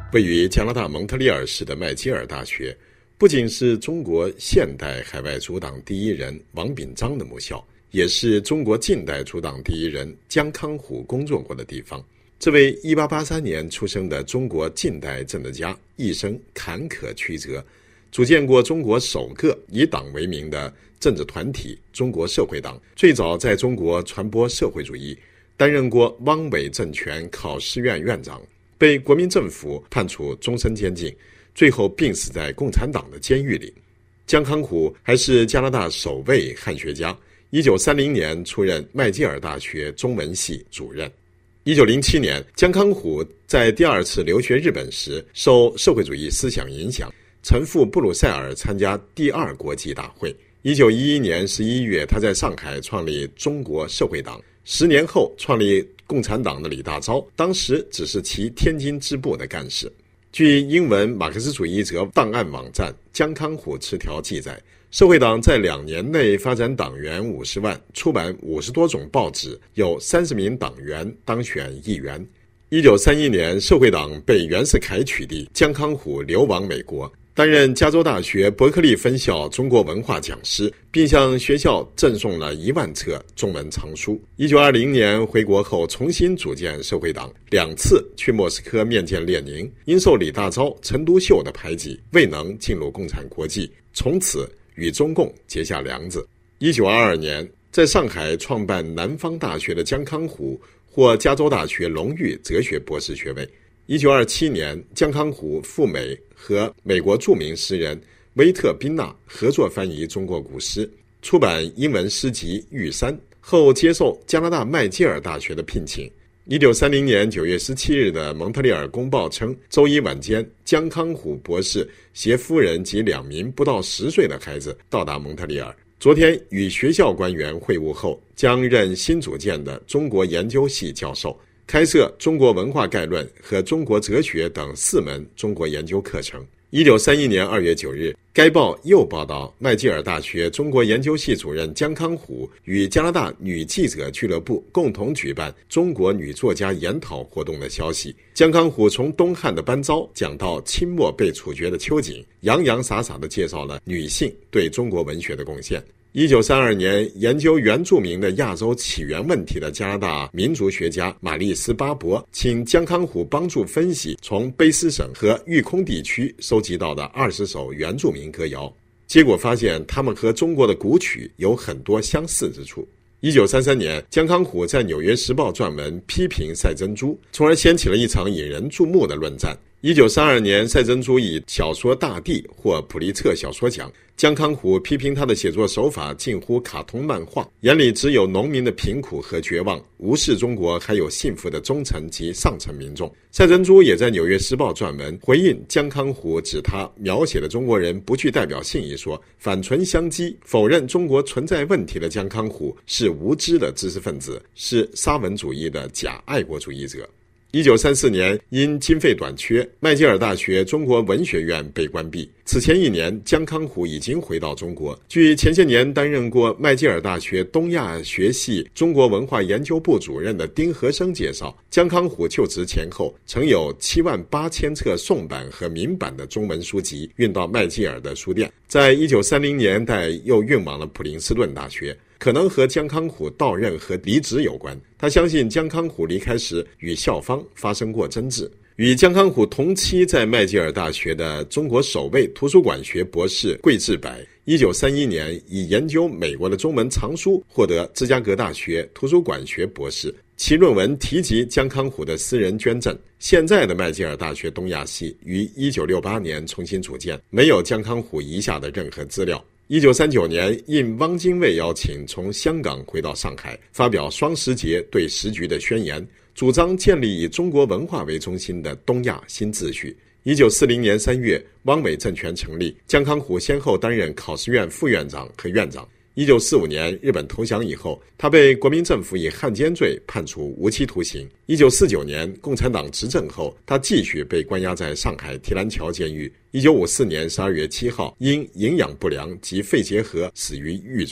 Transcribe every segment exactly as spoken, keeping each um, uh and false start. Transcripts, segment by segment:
位于加拿大蒙特利尔市的麦基尔大学，不仅是中国现代海外主党第一人王炳章的母校，也是中国近代主党第一人姜康虎工作过的地方。这位一八八三年出生的中国近代政治家，一生坎坷曲折，组建过中国首个以党为名的政治团体中国社会党，最早在中国传播社会主义，担任过汪伪政权考试院院长，被国民政府判处终身监禁，最后病死在共产党的监狱里。姜康虎还是加拿大首位汉学家，一九三零年出任麦基尔大学中文系主任。一九零七年，姜康虎在第二次留学日本时，受社会主义思想影响，曾赴布鲁塞尔参加第二国际大会。一九一一年十一月，他在上海创立中国社会党。十年后创立共产党的李大钊，当时只是其天津支部的干事。据英文马克思主义者档案网站姜康虎词条记载，社会党在两年内发展党员五十万，出版五十多种报纸，有三十名党员当选议员。一九三一年，社会党被袁世凯取缔，姜康虎流亡美国，担任加州大学伯克利分校中国文化讲师，并向学校赠送了一万册中文藏书。一九二零年回国后，重新组建社会党，两次去莫斯科面见列宁，因受李大钊、陈独秀的排挤，未能进入共产国际，从此与中共结下梁子。一九二二年，在上海创办南方大学的姜康虎获加州大学荣誉哲学博士学位。一九二七年，姜康虎赴美和美国著名诗人威特宾纳合作翻译中国古诗，出版英文诗集《玉山》，后接受加拿大麦基尔大学的聘请。一九三零年九月十七日的蒙特利尔公报称，周一晚间，姜康虎博士携夫人及两名不到十岁的孩子到达蒙特利尔。昨天与学校官员会晤后，将任新组建的中国研究系教授，开设中国文化概论和中国哲学等四门中国研究课程。一九三一年二月九日，该报又报道麦基尔大学中国研究系主任姜康虎与加拿大女记者俱乐部共同举办中国女作家研讨活动的消息。姜康虎从东汉的班昭讲到清末被处决的秋瑾，洋洋洒洒地介绍了女性对中国文学的贡献。一九三二年，研究原住民的亚洲起源问题的加拿大民族学家玛丽斯巴伯请姜康虎帮助分析从卑诗省和育空地区收集到的二十首原住民歌谣，结果发现他们和中国的古曲有很多相似之处。一九三三年，姜康虎在《纽约时报》撰文批评赛珍珠，从而掀起了一场引人注目的论战。一九三二年，赛珍珠以小说《大地》获普利策小说奖。姜康虎批评他的写作手法近乎卡通漫画，眼里只有农民的贫苦和绝望，无视中国还有幸福的中层及上层民众。赛珍珠也在《纽约时报》撰文回应姜康虎指他描写的中国人不具代表性一说，反唇相讥，否认中国存在问题的姜康虎是无知的知识分子，是沙文主义的假爱国主义者。一九三四年，因经费短缺，麦基尔大学中国文学院被关闭。此前一年，姜康虎已经回到中国。据前些年担任过麦基尔大学东亚学系中国文化研究部主任的丁和生介绍，姜康虎就职前后曾有七万八千册宋版和明版的中文书籍运到麦基尔的书店，在一九三零年代又运往了普林斯顿大学。可能和姜康虎到任和离职有关。他相信姜康虎离开时与校方发生过争执。与姜康虎同期在麦基尔大学的中国首位图书馆学博士桂志柏，一九三一年以研究美国的中文藏书获得芝加哥大学图书馆学博士。其论文提及姜康虎的私人捐赠。现在的麦基尔大学东亚系于一九六八年重新组建，没有姜康虎遗下的任何资料。一九三九年，应汪精卫邀请，从香港回到上海，发表双十节对时局的宣言，主张建立以中国文化为中心的东亚新秩序。一九四零年三月，汪伪政权成立，姜康虎先后担任考试院副院长和院长。一九四五年，日本投降以后，他被国民政府以汉奸罪判处无期徒刑。一九四九年，共产党执政后，他继续被关押在上海提篮桥监狱。一九五四年十二月七号，因营养不良及肺结核死于狱中。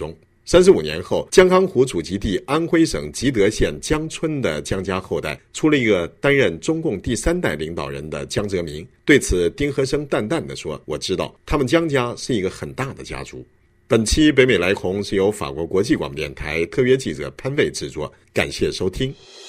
三十五年后，江康湖祖籍地安徽省吉德县江村的江家后代出了一个担任中共第三代领导人的江泽民。对此，丁和生淡淡地说：“我知道，他们江家是一个很大的家族。”本期北美来红是由法国国际广播电台特约记者潘卫制作，感谢收听。